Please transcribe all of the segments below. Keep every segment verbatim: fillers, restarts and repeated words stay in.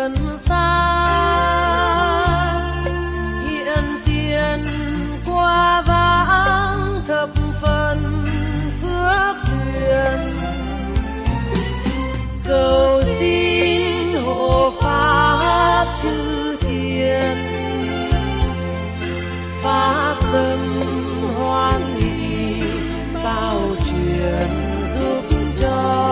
gần xa, hiện tiền qua vãng thập phần phước duyên, cầu xin hộ pháp chư thiên, pháp tâm hoan hỷ bao truyền giúp cho.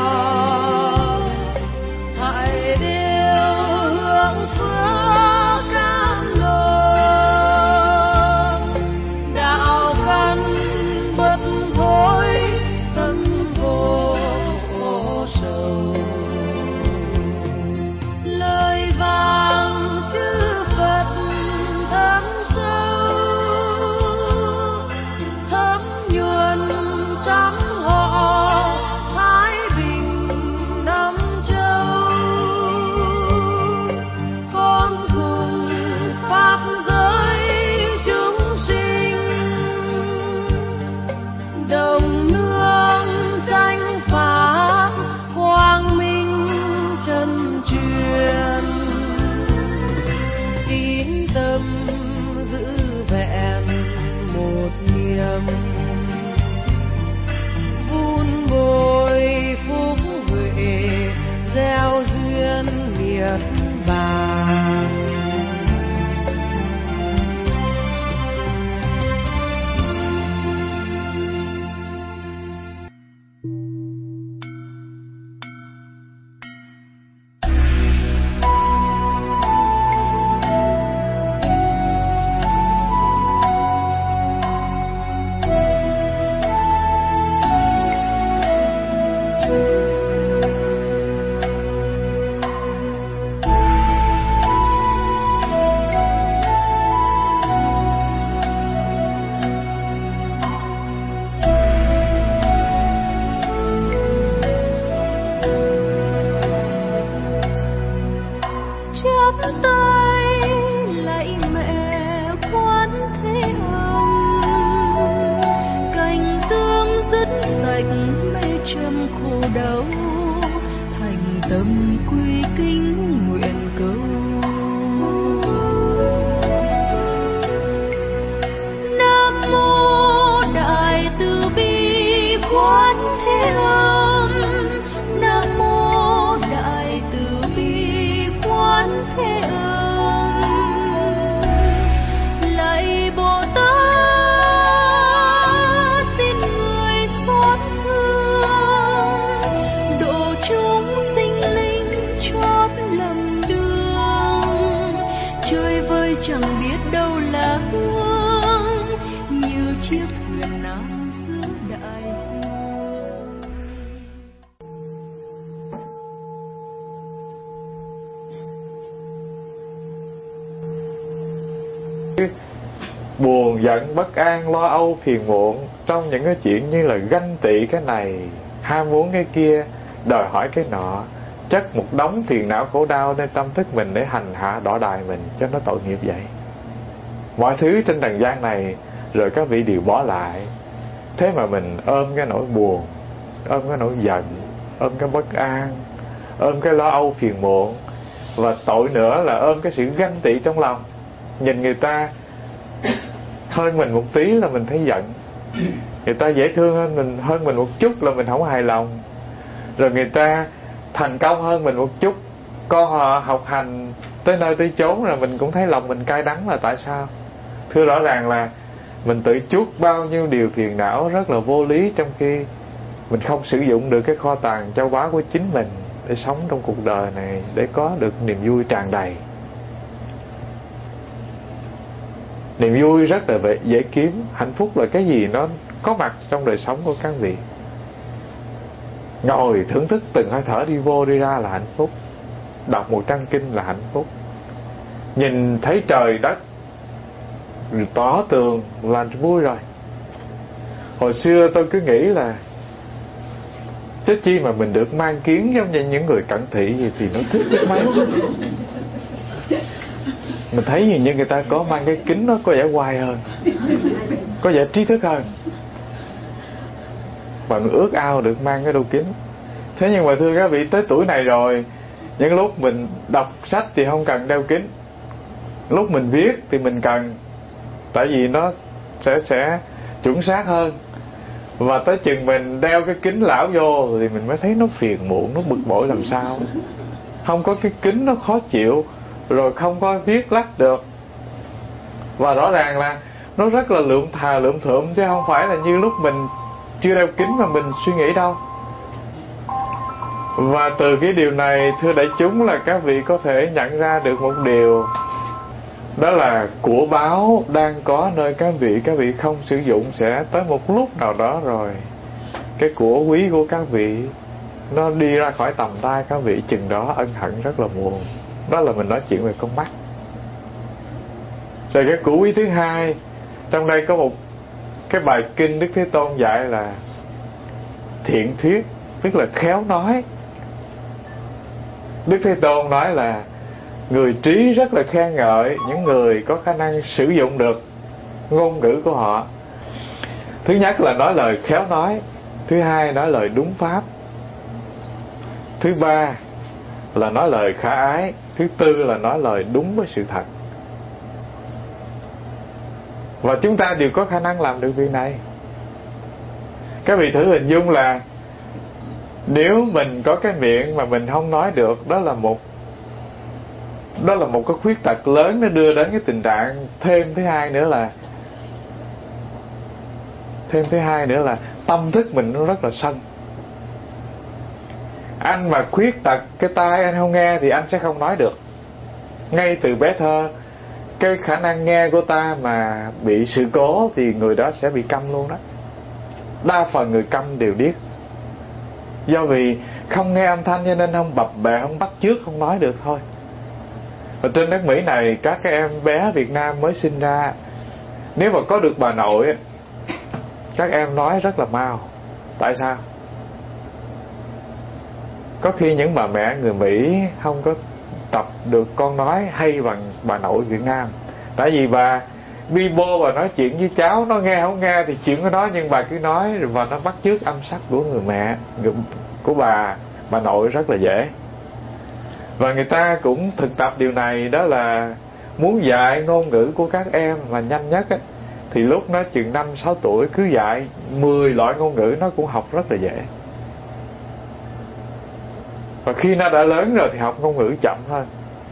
Buồn giận bất an lo âu phiền muộn trong những cái chuyện như là ganh tị cái này, ham muốn cái kia, đòi hỏi cái nọ, chất một đống phiền não khổ đau nên tâm thức mình để hành hạ đọa đài mình cho nó tội nghiệp vậy. Mọi thứ trên trần gian này rồi các vị đều bỏ lại, thế mà mình ôm cái nỗi buồn, ôm cái nỗi giận, ôm cái bất an, ôm cái lo âu phiền muộn, và tội nữa là ôm cái sự ganh tị trong lòng. Nhìn người ta hơn mình một tí là mình thấy giận, người ta dễ thương hơn mình hơn mình một chút là mình không hài lòng, rồi người ta thành công hơn mình một chút, con họ học hành tới nơi tới chốn rồi mình cũng thấy lòng mình cay đắng là tại sao. Thưa rõ ràng là mình tự chuốc bao nhiêu điều phiền não rất là vô lý, trong khi mình không sử dụng được cái kho tàng châu báu của chính mình để sống trong cuộc đời này, để có được niềm vui tràn đầy. Niềm vui rất là dễ kiếm. Hạnh phúc là cái gì nó có mặt trong đời sống của các vị. Ngồi thưởng thức từng hơi thở đi vô đi ra là hạnh phúc. Đọc một trang kinh là hạnh phúc. Nhìn thấy trời đất tỏ tường là vui rồi. Hồi xưa tôi cứ nghĩ là chứ chi mà mình được mang kiến giống như những người cận thị gì thì nó thích biết mấy. Mình thấy như, như người ta có mang cái kính nó có vẻ oai hơn, có vẻ trí thức hơn, và ước ao được mang cái đôi kính. Thế nhưng mà thưa các vị, tới tuổi này rồi Những lúc mình đọc sách thì không cần đeo kính, lúc mình viết thì mình cần, tại vì nó sẽ sẽ chuẩn xác hơn. Và tới chừng mình đeo cái kính lão vô thì mình mới thấy nó phiền muộn, nó bực bội làm sao. Không có cái kính nó khó chịu, rồi không có viết lách được. Và rõ ràng là nó rất là lượm thà lượm thượm, chứ không phải là như lúc mình chưa đeo kính mà mình suy nghĩ đâu. Và từ cái điều này, thưa đại chúng, là các vị có thể nhận ra được một điều, đó là của báo đang có nơi các vị, các vị không sử dụng, sẽ tới một lúc nào đó rồi cái của quý của các vị nó đi ra khỏi tầm tay các vị, chừng đó ân hận rất là muộn. Đó là mình nói chuyện về con mắt. Rồi cái của quý thứ hai, trong đây có một cái bài kinh Đức Thế Tôn dạy là thiện thuyết, tức là khéo nói. Đức Thế Tôn nói là người trí rất là khen ngợi những người có khả năng sử dụng được ngôn ngữ của họ. Thứ nhất là nói lời khéo nói, thứ hai nói lời đúng pháp, thứ ba là nói lời khả ái, thứ tư là nói lời đúng với sự thật. Và chúng ta đều có khả năng làm được việc này. Các vị thử hình dung là nếu mình có cái miệng mà mình không nói được, đó là một đó là một cái khuyết tật lớn, nó đưa đến cái tình trạng thêm thứ hai nữa là thêm thứ hai nữa là tâm thức mình nó rất là sân. Anh mà khuyết tật cái tai anh không nghe thì anh sẽ không nói được. Ngay từ bé thơ, cái khả năng nghe của ta mà bị sự cố thì người đó sẽ bị câm luôn đó. Đa phần người câm đều điếc, do vì không nghe âm thanh cho nên không bập bẹ, không bắt chước, không nói được thôi. Và trên đất Mỹ này, các cái em bé Việt Nam mới sinh ra, nếu mà có được bà nội, các em nói rất là mau. Tại sao? Có khi những bà mẹ người Mỹ không có tập được con nói hay bằng bà nội Việt Nam. Tại vì bà bi bô, bà nói chuyện với cháu, nó nghe không nghe thì chuyện của nó, nhưng bà cứ nói và nó bắt chước âm sắc của người mẹ, người, của bà bà nội rất là dễ. Và người ta cũng thực tập điều này, đó là muốn dạy ngôn ngữ của các em mà nhanh nhất á, thì lúc nó chừng năm sáu tuổi cứ dạy mười loại ngôn ngữ, nó cũng học rất là dễ. Và khi nó đã lớn rồi thì học ngôn ngữ chậm hơn.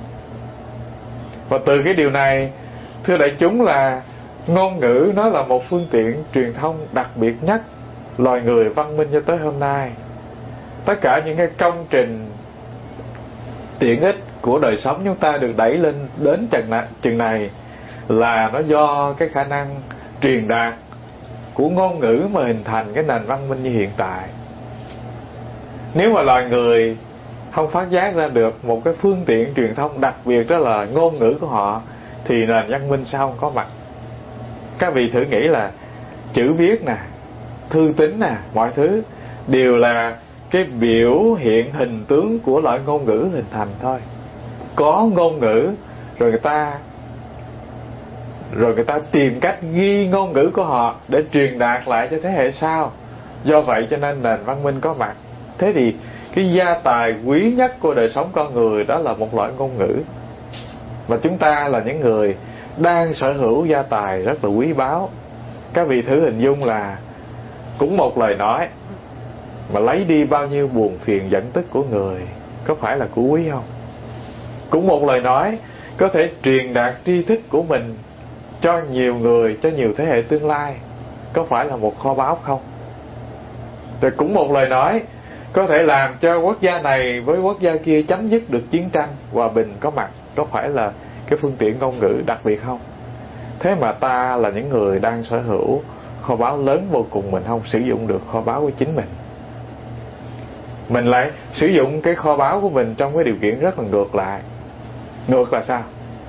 Và từ cái điều này, thưa đại chúng, là ngôn ngữ nó là một phương tiện truyền thông đặc biệt nhất loài người văn minh cho tới hôm nay. Tất cả những cái công trình tiện ích của đời sống chúng ta được đẩy lên đến chừng này là nó do cái khả năng truyền đạt của ngôn ngữ mà hình thành cái nền văn minh như hiện tại. Nếu mà loài người không phát giác ra được một cái phương tiện truyền thông đặc biệt, đó là ngôn ngữ của họ, thì nền văn minh sẽ không có mặt. Các vị thử nghĩ là chữ viết nè, thư tín nè, mọi thứ đều là cái biểu hiện hình tướng của loại ngôn ngữ hình thành thôi. Có ngôn ngữ rồi người ta rồi người ta tìm cách ghi ngôn ngữ của họ để truyền đạt lại cho thế hệ sau. Do vậy cho nên nền văn minh có mặt. Thế thì cái gia tài quý nhất của đời sống con người đó là một loại ngôn ngữ. Và chúng ta là những người đang sở hữu gia tài rất là quý báu. Các vị thử hình dung là cũng một lời nói mà lấy đi bao nhiêu buồn phiền giận tức của người, có phải là của quý không? Cũng một lời nói có thể truyền đạt tri thức của mình cho nhiều người, cho nhiều thế hệ tương lai, có phải là một kho báu không? Rồi cũng một lời nói có thể làm cho quốc gia này với quốc gia kia chấm dứt được chiến tranh, hòa bình có mặt, có phải là cái phương tiện ngôn ngữ đặc biệt không? Thế mà ta là những người đang sở hữu kho báu lớn vô cùng, mình không sử dụng được kho báu của chính mình. Mình lại sử dụng cái kho báu của mình trong cái điều kiện rất là ngược lại. Ngược là sao?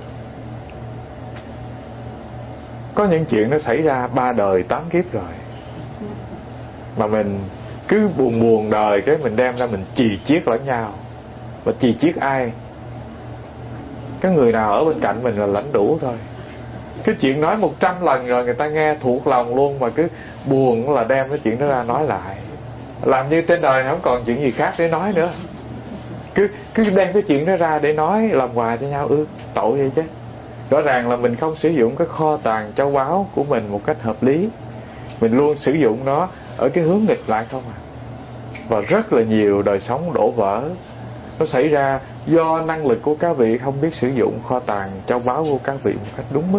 Có những chuyện nó xảy ra ba đời tám kiếp rồi, mà mình cứ buồn buồn đời, cái mình đem ra mình chì chiết lẫn nhau. Và chì chiết ai? Cái người nào ở bên cạnh mình là lãnh đủ thôi. Cái chuyện nói một trăm lần rồi người ta nghe thuộc lòng luôn, mà cứ buồn là đem cái chuyện đó ra nói lại, làm như trên đời không còn chuyện gì khác để nói nữa. cứ cứ đem cái chuyện đó ra để nói làm quà cho nhau. ư Tội vậy chứ. Rõ ràng là mình không sử dụng cái kho tàng châu báu của mình một cách hợp lý. Mình luôn sử dụng nó ở cái hướng nghịch lại không à. Và rất là nhiều đời sống đổ vỡ nó xảy ra do năng lực của các vị không biết sử dụng kho tàng châu báu của các vị một cách đúng mức.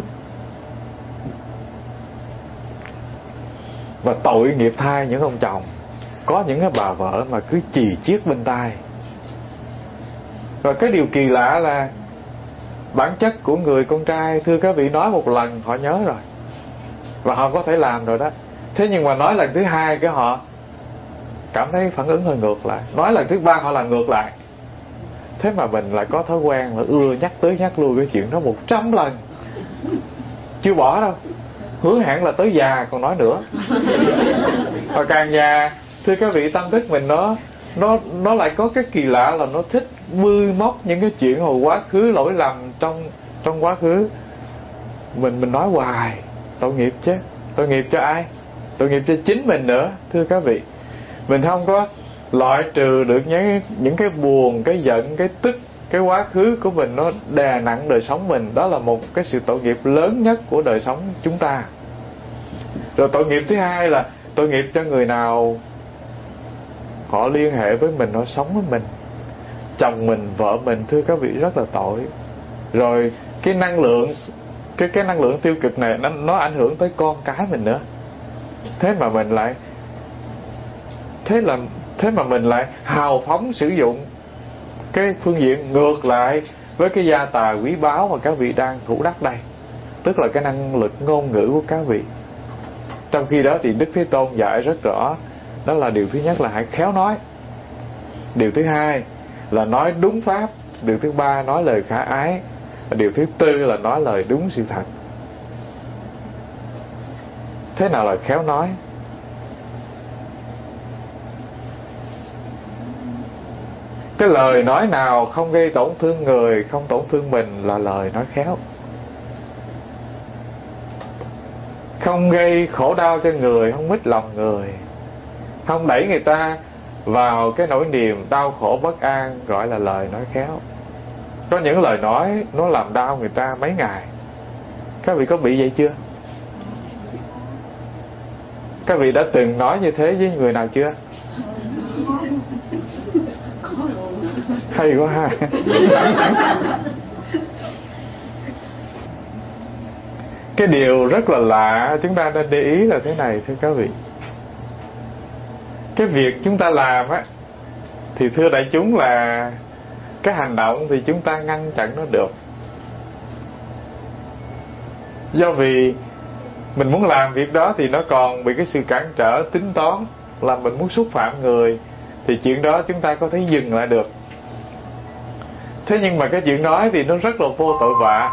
Và tội nghiệp thay những ông chồng có những cái bà vợ mà cứ chì chiết bên tai. Và cái điều kỳ lạ là bản chất của người con trai, thưa các vị, nói một lần họ nhớ rồi và họ có thể làm rồi đó. Thế nhưng mà nói lần thứ hai cái họ cảm thấy phản ứng hơi ngược lại. Nói lần thứ ba họ làm ngược lại. Thế mà mình lại có thói quen là ưa nhắc tới nhắc lui cái chuyện đó một trăm lần, chưa bỏ đâu. Hứa hẹn là tới già còn nói nữa. Và càng già, thưa các vị, tâm thức mình nó nó nó lại có cái kỳ lạ là nó thích bươi móc những cái chuyện hồi quá khứ, lỗi lầm trong trong quá khứ. Mình mình nói hoài, tội nghiệp chứ. Tội nghiệp cho ai? Tội nghiệp cho chính mình nữa, thưa các vị. Mình không có loại trừ được những những cái buồn, cái giận, cái tức, cái quá khứ của mình nó đè nặng đời sống mình. Đó là một cái sự tội nghiệp lớn nhất của đời sống chúng ta. Rồi tội nghiệp thứ hai là tội nghiệp cho người nào họ liên hệ với mình, họ sống với mình, chồng mình, vợ mình, thưa các vị, rất là tội. Rồi cái năng lượng cái cái năng lượng tiêu cực này nó nó ảnh hưởng tới con cái mình nữa. Thế mà mình lại thế là thế mà mình lại hào phóng sử dụng cái phương diện ngược lại với cái gia tài quý báu mà các vị đang thủ đắc đây, tức là cái năng lực ngôn ngữ của các vị. Trong khi đó thì Đức Thế Tôn dạy rất rõ, đó là điều thứ nhất là hãy khéo nói, điều thứ hai là nói đúng pháp, điều thứ ba nói lời khả ái, và điều thứ tư là nói lời đúng sự thật. Thế nào là khéo nói? Cái lời nói nào không gây tổn thương người, không tổn thương mình là lời nói khéo. Không gây khổ đau cho người, không mít lòng người, không đẩy người ta vào cái nỗi niềm đau khổ bất an, gọi là lời nói khéo. Có những lời nói nó làm đau người ta mấy ngày. Các vị có bị vậy chưa? Các vị đã từng nói như thế với người nào chưa? Hay quá ha. Cái điều rất là lạ chúng ta nên để ý là thế này, thưa các vị. Cái việc chúng ta làm á, thì thưa đại chúng là cái hành động thì chúng ta ngăn chặn nó được. Do vì mình muốn làm việc đó thì nó còn bị cái sự cản trở tính toán, là mình muốn xúc phạm người, thì chuyện đó chúng ta có thể dừng lại được. Thế nhưng mà cái chuyện nói thì nó rất là vô tội vạ.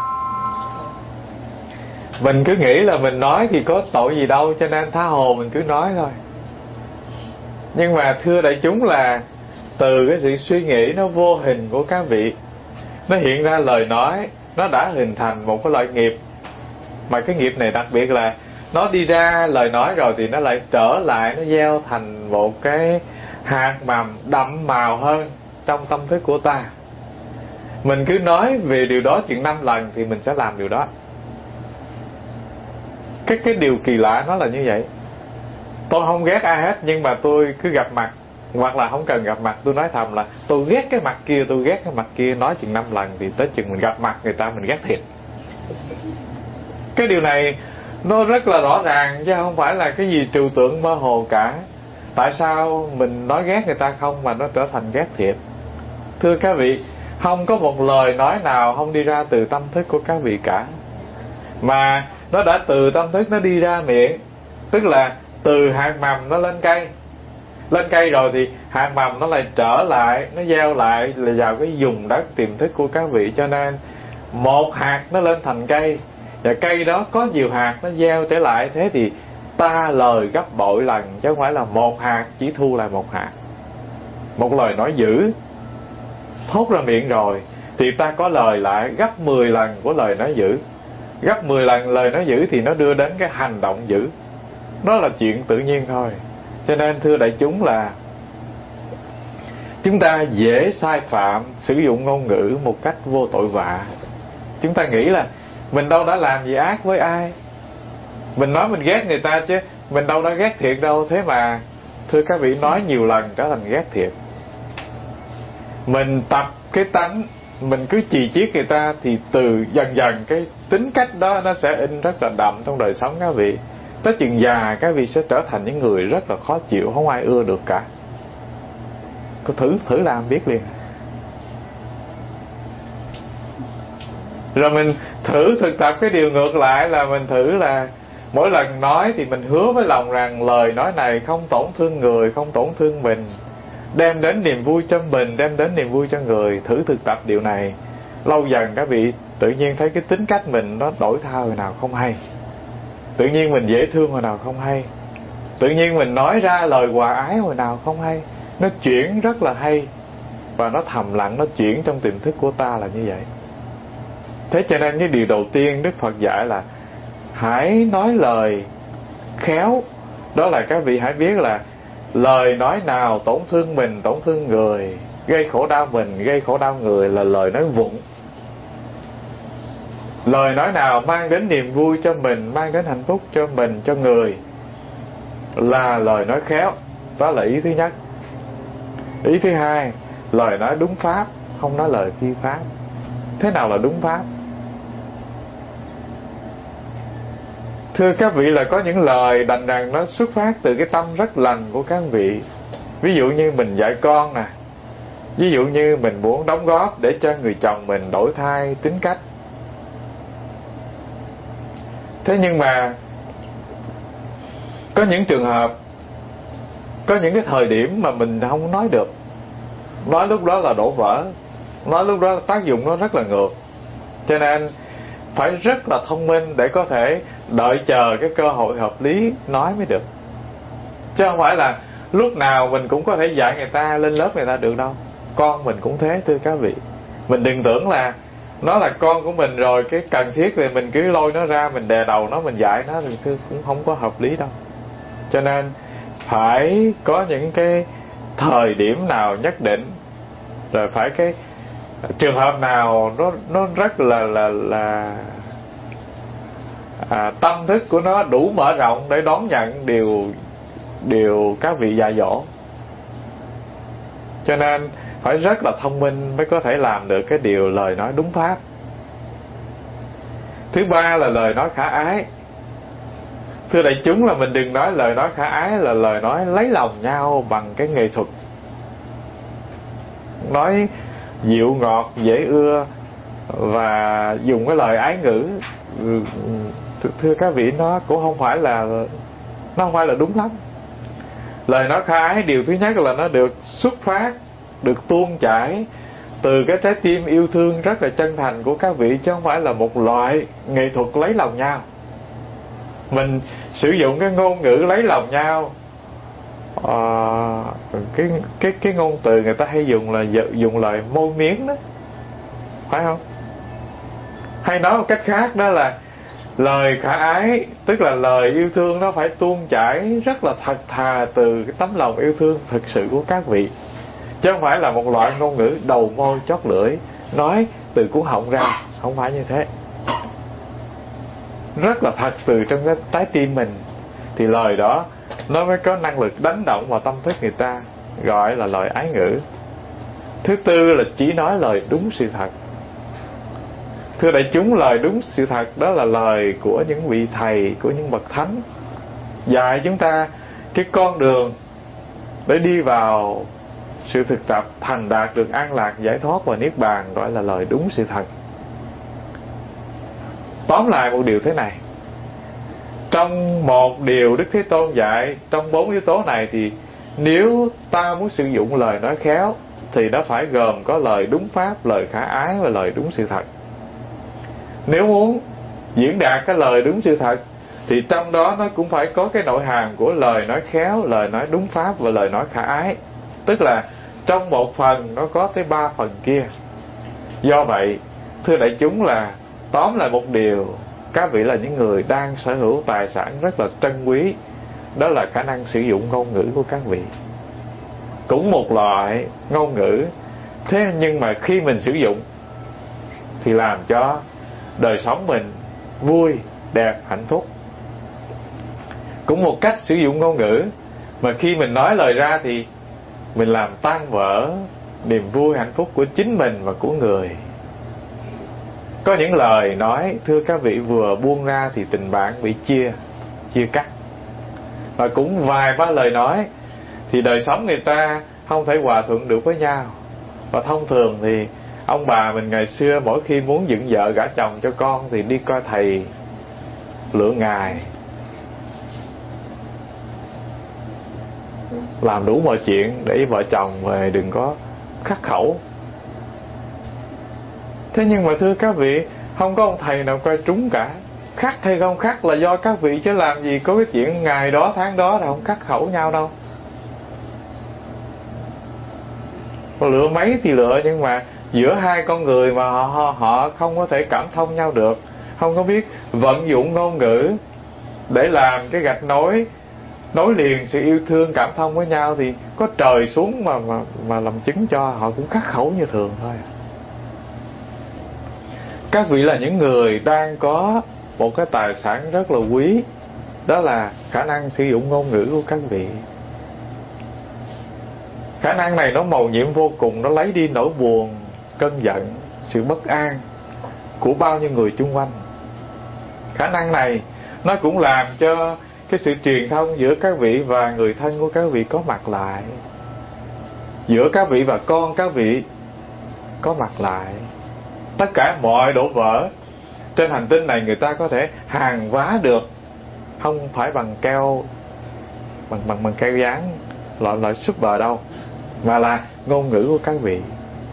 Mình cứ nghĩ là mình nói thì có tội gì đâu, cho nên tha hồ mình cứ nói thôi. Nhưng mà thưa đại chúng là từ cái sự suy nghĩ nó vô hình của các vị, nó hiện ra lời nói, nó đã hình thành một cái loại nghiệp. Mà cái nghiệp này đặc biệt là nó đi ra lời nói rồi thì nó lại trở lại, nó gieo thành một cái hạt mầm đậm màu hơn trong tâm thức của ta. Mình cứ nói về điều đó chừng năm lần thì mình sẽ làm điều đó. Cái, cái điều kỳ lạ nó là như vậy. Tôi không ghét ai hết, nhưng mà tôi cứ gặp mặt, hoặc là không cần gặp mặt, tôi nói thầm là tôi ghét cái mặt kia, tôi ghét cái mặt kia. Nói chừng năm lần thì tới chừng mình gặp mặt người ta mình ghét thiệt. Cái điều này nó rất là rõ ràng, chứ không phải là cái gì trừu tượng mơ hồ cả. Tại sao mình nói ghét người ta không mà nó trở thành ghét thiệt? Thưa các vị, không có một lời nói nào không đi ra từ tâm thức của các vị cả, mà nó đã từ tâm thức nó đi ra miệng. Tức là từ hạt mầm nó lên cây, lên cây rồi thì hạt mầm nó lại trở lại, nó gieo lại là vào cái vùng đất tiềm thức của các vị. Cho nên một hạt nó lên thành cây, và cây đó có nhiều hạt nó gieo trở lại. Thế thì ta lời gấp bội lần, chứ không phải là một hạt chỉ thu lại một hạt. Một lời nói dữ thốt ra miệng rồi thì ta có lời lại gấp mười lần của lời nói dữ. Gấp mười lần lời nói dữ thì nó đưa đến cái hành động dữ. Đó là chuyện tự nhiên thôi. Cho nên thưa đại chúng là chúng ta dễ sai phạm sử dụng ngôn ngữ một cách vô tội vạ. Chúng ta nghĩ là mình đâu đã làm gì ác với ai, mình nói mình ghét người ta chứ mình đâu đã ghét thiệt đâu. Thế mà thưa các vị, nói nhiều lần trở thành ghét thiệt. Mình tập cái tánh mình cứ chì chiết người ta, thì từ dần dần cái tính cách đó nó sẽ in rất là đậm trong đời sống các vị. Tới chừng già các vị sẽ trở thành những người rất là khó chịu, không ai ưa được cả. Cứ thử thử làm biết liền. Rồi mình thử thực tập cái điều ngược lại, là mình thử là mỗi lần nói thì mình hứa với lòng rằng lời nói này không tổn thương người, không tổn thương mình, đem đến niềm vui cho mình, đem đến niềm vui cho người. Thử thực tập điều này, lâu dần các vị tự nhiên thấy cái tính cách mình nó đổi thay hồi nào không hay. Tự nhiên mình dễ thương hồi nào không hay. Tự nhiên mình nói ra lời hòa ái hồi nào không hay. Nó chuyển rất là hay, và nó thầm lặng, nó chuyển trong tiềm thức của ta là như vậy. Thế cho nên cái điều đầu tiên Đức Phật dạy là hãy nói lời khéo. Đó là các vị hãy biết là lời nói nào tổn thương mình, tổn thương người, gây khổ đau mình, gây khổ đau người là lời nói vụng. Lời nói nào mang đến niềm vui cho mình, mang đến hạnh phúc cho mình, cho người, là lời nói khéo. Đó là ý thứ nhất. Ý thứ hai, lời nói đúng pháp, không nói lời phi pháp. Thế nào là đúng pháp? Thưa các vị, là có những lời đành rằng nó xuất phát từ cái tâm rất lành của các vị. Ví dụ như mình dạy con nè, ví dụ như mình muốn đóng góp để cho người chồng mình đổi thay tính cách. Thế nhưng mà có những trường hợp, có những cái thời điểm mà mình không nói được. Nói lúc đó là đổ vỡ, nói lúc đó tác dụng nó rất là ngược. Cho nên phải rất là thông minh để có thể đợi chờ cái cơ hội hợp lý nói mới được. Chứ không phải là lúc nào mình cũng có thể dạy người ta, lên lớp người ta được đâu. Con mình cũng thế thưa các vị. Mình đừng tưởng là nó là con của mình rồi cái cần thiết thì mình cứ lôi nó ra, mình đè đầu nó, mình dạy nó thì thưa cũng không có hợp lý đâu. Cho nên phải có những cái thời điểm nào nhất định, rồi phải cái trường hợp nào nó nó rất là là là à, tâm thức của nó đủ mở rộng để đón nhận điều điều các vị dạy dỗ. Cho nên phải rất là thông minh mới có thể làm được cái điều lời nói đúng pháp. Thứ ba là lời nói khả ái. Thưa đại chúng, là mình đừng nói lời nói khả ái là lời nói lấy lòng nhau bằng cái nghệ thuật, nói dịu ngọt dễ ưa và dùng cái lời ái ngữ. Thưa các vị, nó cũng không phải là nó không phải là đúng lắm. Lời nói khả ái, điều thứ nhất là nó được xuất phát, được tuôn chảy từ cái trái tim yêu thương rất là chân thành của các vị, chứ không phải là một loại nghệ thuật lấy lòng nhau. Mình sử dụng cái ngôn ngữ lấy lòng nhau, à, cái cái cái ngôn từ người ta hay dùng là dùng lời môi miếng đó, phải không? Hay nói một cách khác đó là lời khả ái, tức là lời yêu thương nó phải tuôn chảy rất là thật thà từ cái tấm lòng yêu thương thực sự của các vị, chứ không phải là một loại ngôn ngữ đầu môi chót lưỡi, nói từ cuốn họng ra. Không phải như thế. Rất là thật từ trong cái trái tim mình, thì lời đó nó mới có năng lực đánh động vào tâm thức người ta, gọi là lời ái ngữ. Thứ tư là chỉ nói lời đúng sự thật. Thưa đại chúng, lời đúng sự thật đó là lời của những vị thầy, của những bậc thánh, dạy chúng ta cái con đường để đi vào sự thực tập thành đạt được an lạc, giải thoát và niết bàn, gọi là lời đúng sự thật. Tóm lại một điều thế này, trong một điều Đức Thế Tôn dạy, trong bốn yếu tố này thì nếu ta muốn sử dụng lời nói khéo thì nó phải gồm có lời đúng pháp, lời khả ái và lời đúng sự thật. Nếu muốn diễn đạt cái lời đúng sự thật thì trong đó nó cũng phải có cái nội hàm của lời nói khéo, lời nói đúng pháp và lời nói khả ái. Tức là trong một phần nó có tới ba phần kia. Do vậy, thưa đại chúng, là tóm lại một điều, các vị là những người đang sở hữu tài sản rất là trân quý, đó là khả năng sử dụng ngôn ngữ của các vị. cũng một loại ngôn ngữ. Thế nhưng mà khi mình sử dụng thì làm cho đời sống mình vui, đẹp, hạnh phúc. Cũng một cách sử dụng ngôn ngữ mà khi mình nói lời ra thì mình làm tan vỡ niềm vui hạnh phúc của chính mình và của người. Có những lời nói, thưa các vị, vừa buông ra thì tình bạn bị chia chia cắt. Và cũng vài ba lời nói thì đời sống người ta không thể hòa thuận được với nhau. Và thông thường thì ông bà mình ngày xưa mỗi khi muốn dựng vợ gả chồng cho con thì đi coi thầy lựa ngày, làm đủ mọi chuyện để vợ chồng về đừng có khắc khẩu. Thế nhưng mà thưa các vị, không có ông thầy nào coi trúng cả. Khắc hay không khắc là do các vị, chứ làm gì có cái chuyện ngày đó tháng đó là không khắc khẩu nhau đâu. Lựa mấy thì lựa, nhưng mà giữa hai con người mà họ, họ không có thể cảm thông nhau được, không có biết vận dụng ngôn ngữ để làm cái gạch nối nối liền sự yêu thương cảm thông với nhau, thì có trời xuống mà mà mà làm chứng cho họ cũng khắc khẩu như thường thôi. Các vị là những người đang có một cái tài sản rất là quý, đó là khả năng sử dụng ngôn ngữ của các vị. Khả năng này nó mầu nhiệm vô cùng, nó lấy đi nỗi buồn, cơn giận, sự bất an của bao nhiêu người chung quanh. Khả năng này nó cũng làm cho cái sự truyền thông giữa các vị và người thân của các vị có mặt lại, giữa các vị và con các vị có mặt lại. Tất cả mọi đổ vỡ trên hành tinh này người ta có thể hàng vá được, không phải bằng keo bằng bằng bằng keo dán loại loại super đâu, mà là ngôn ngữ của các vị.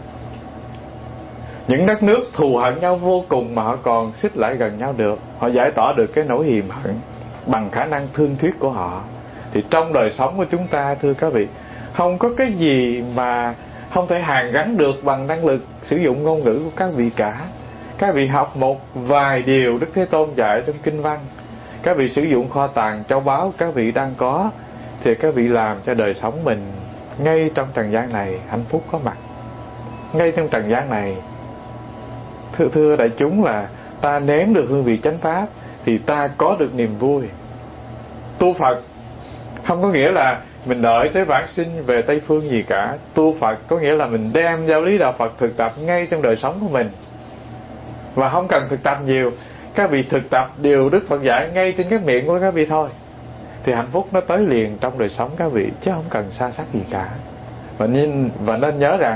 Những đất nước thù hận nhau vô cùng mà họ còn xích lại gần nhau được, họ giải tỏa được cái nỗi hiềm hận bằng khả năng thương thuyết của họ. Thì trong đời sống của chúng ta, thưa các vị, không có cái gì mà không thể hàn gắn được bằng năng lực sử dụng ngôn ngữ của các vị cả. Các vị học một vài điều Đức Thế Tôn dạy trong kinh văn, các vị sử dụng kho tàng châu báu các vị đang có, thì các vị làm cho đời sống mình ngay trong trần gian này hạnh phúc có mặt. Ngay trong trần gian này, thưa thưa đại chúng, là ta nếm được hương vị chánh pháp thì ta có được niềm vui. Tu Phật không có nghĩa là mình đợi tới vãng sinh về Tây Phương gì cả. Tu Phật có nghĩa là mình đem giáo lý đạo Phật thực tập ngay trong đời sống của mình, và không cần thực tập nhiều. Các vị thực tập điều Đức Phật dạy ngay trên cái miệng của các vị thôi, thì hạnh phúc nó tới liền trong đời sống các vị, chứ không cần xa sắc gì cả. Và nên, và nên nhớ rằng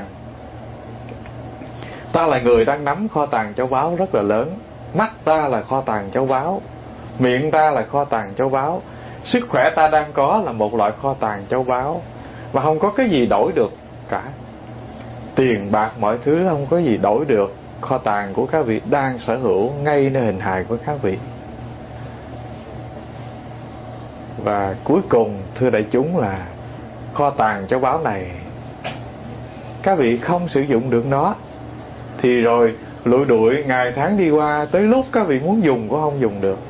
ta là người đang nắm kho tàng châu báu rất là lớn. Mắt ta là kho tàng châu báu, miệng ta là kho tàng châu báu, sức khỏe ta đang có là một loại kho tàng châu báu, và không có cái gì đổi được cả. Tiền bạc mọi thứ không có gì đổi được kho tàng của các vị đang sở hữu ngay nơi hình hài của các vị. Và cuối cùng, thưa đại chúng, là kho tàng châu báu này các vị không sử dụng được nó, thì rồi lụi đuổi ngày tháng đi qua, tới lúc các vị muốn dùng cũng không dùng được.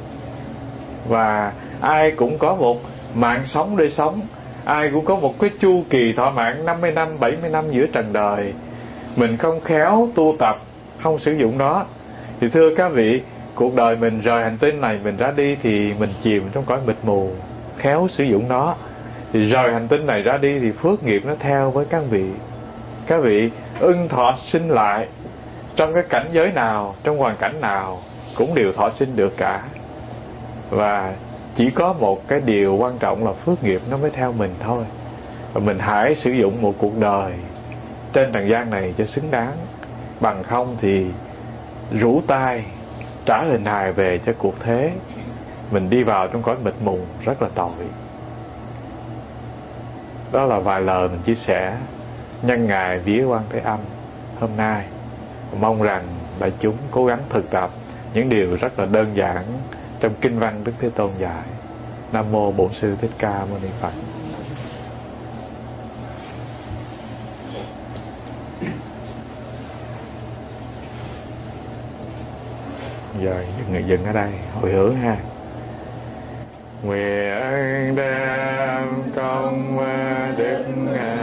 Và ai cũng có một mạng sống để sống, ai cũng có một cái chu kỳ thọ mạng năm mươi năm, bảy mươi năm giữa trần đời. Mình không khéo tu tập, không sử dụng nó, thì thưa các vị, cuộc đời mình rời hành tinh này mình ra đi thì mình chìm trong cõi mịt mù. Khéo sử dụng nó thì rời hành tinh này ra đi thì phước nghiệp nó theo với các vị. Các vị ưng thọ sinh lại trong cái cảnh giới nào, trong hoàn cảnh nào cũng đều thọ sinh được cả. Và chỉ có một cái điều quan trọng là phước nghiệp nó mới theo mình thôi. Và mình hãy sử dụng một cuộc đời trên trần gian này cho xứng đáng, bằng không thì rũ tay trả hình hài về cho cuộc thế, mình đi vào trong cõi mịt mù rất là tội. Đó là vài lời mình chia sẻ nhân ngày vía Quan Thế Âm hôm nay. Mong rằng đại chúng cố gắng thực tập những điều rất là đơn giản trong kinh văn Đức Thế Tôn dạy. Nam mô Bổn Sư Thích Ca Mâu Ni Phật. Giờ dừng, dừng ở đây hồi hướng ha. Nguyện đem công đức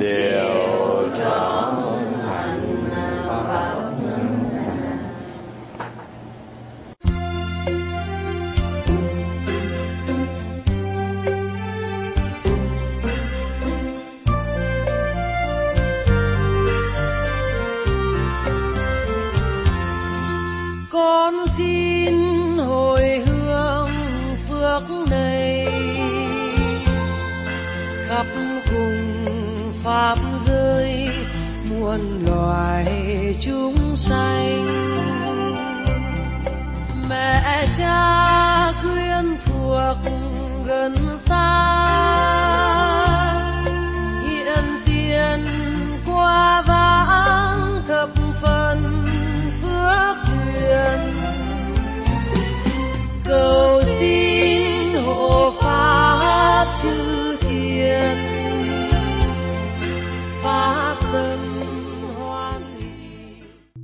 đều trọn hạnh pháp. Con xin hồi hương phước này khắp cùng pháp giới muôn loài chúng sanh. Mẹ cha khuyên thuộc gần xa, hiện tiền qua vãng thập phần phước duyên. Cầu xin hộ pháp chư thiên, pháp tâm hoan hỷ.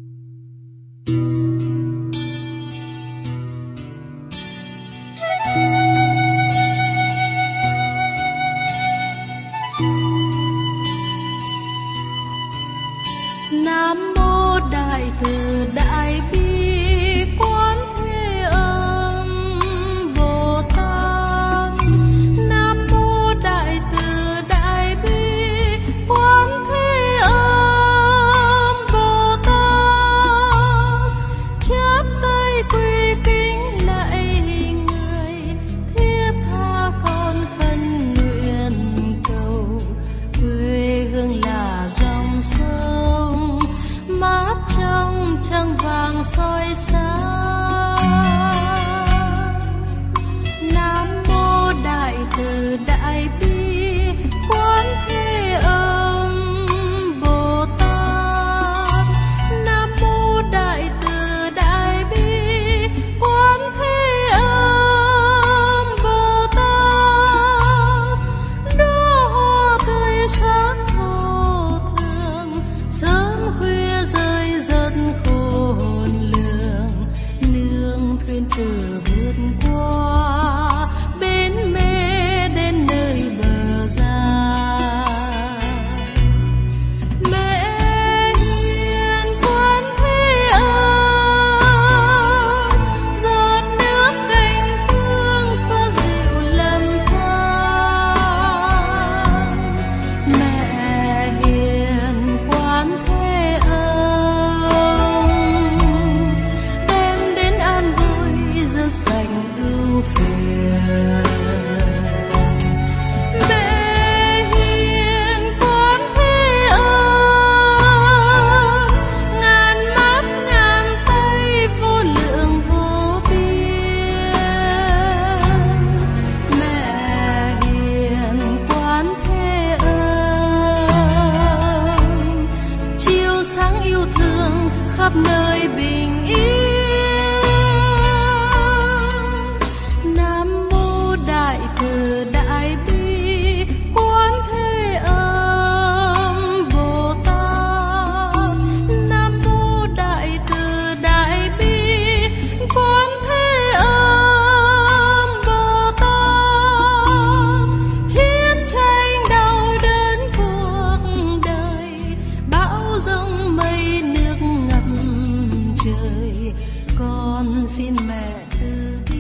Nam mô Đại Từ Đại Bi Quán Thế Âm Bồ Tát. Nam mô Đại Từ Đại Bi Quán Thế Âm Bồ Tát. Chắp tay quy kính lạy người, thiết tha con khấn nguyện cầu. Quê hương là dòng sông mát trong trăng vàng soi sáng. Nam mô Đại Từ Đại Bi Quán Thế Âm Bồ Tát. Nam mô Đại Từ Đại Bi Quán Thế Âm Bồ Tát. Đóa hoa tươi sáng vô thường, sớm khuya rơi rất khôn lường. Nương thuyền từ vượt qua bến mê đến nơi bờ dài. Mẹ hiền Quán Thế Âm, giọt nước canh hương xoa dịu lầm than. Mẹ hiền Quán Thế Âm, đem đến an vui dân sạch ưu phiền. Mẹ hiền Quán Thế Âm, ngàn mắt ngàn tay vô lượng vô biên. Mẹ hiền Quán Thế Âm, chiếu sáng yêu thương khắp nơi bình yên. Nam mô Đại Từ Đại Bi Quán Thế Âm Bồ Tát. Nam mô Đại Từ Đại Bi Quán Thế Âm Bồ Tát. Chiến tranh đau đớn cuộc đời, bão giông mây nước ngập trời. Con xin mẹ từ bi